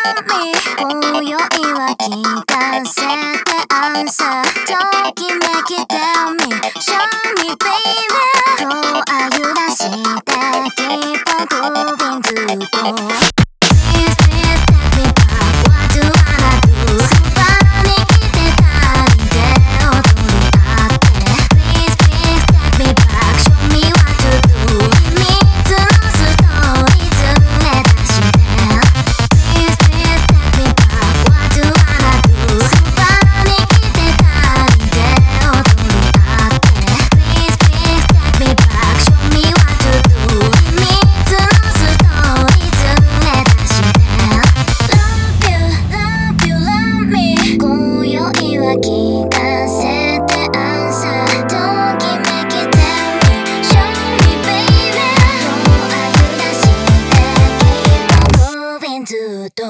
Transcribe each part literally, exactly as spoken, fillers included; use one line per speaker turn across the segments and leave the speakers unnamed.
今宵は聞かせてアンサーときめき Tell me show me baby 今日あゆらして Keep on grooving ずっと Please please take me back What do I do そばに来てたり手を取り合って Please please take me back Show me what to do 秘密のストーリー連れ出して Please please take me back What do I do そばに来てたり手を取り合って Please please take me back Show me what to do 秘密のストーリー連れ出して Love you, love you, love me 今宵は聞かせてアンサーときめき Tell me show me baby 今日あゆらして Keep on moving ずっと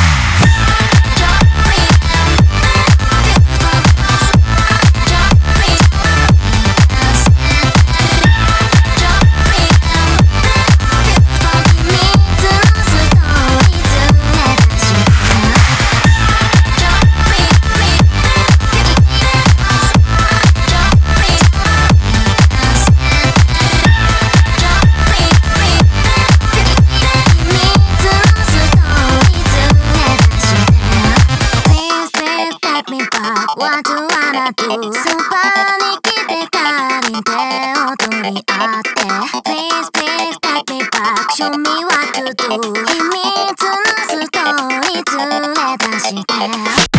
What do I do そばに来てかりん手を取り合って Please please take me back Show me what to do 秘密のストーリー連れ出して